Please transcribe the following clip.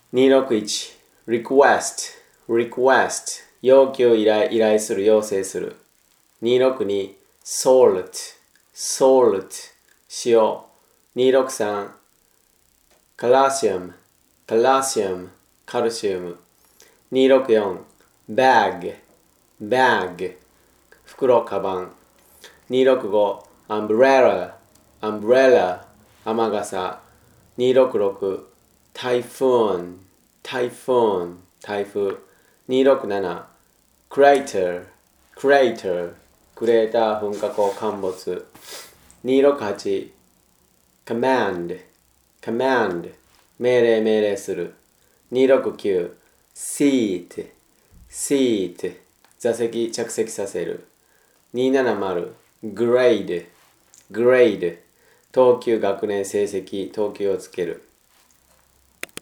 261 request 要求依頼する要請する。262 salt 塩。263 calcium カルシウム。264 bag 袋カバン。265 umbrella 雨傘。266 typhoon 台風。267 crater クレーター噴火口陥没。268 command 命令する。269 seat 座席着席させる。270 grade 等級学年成績等級をつける。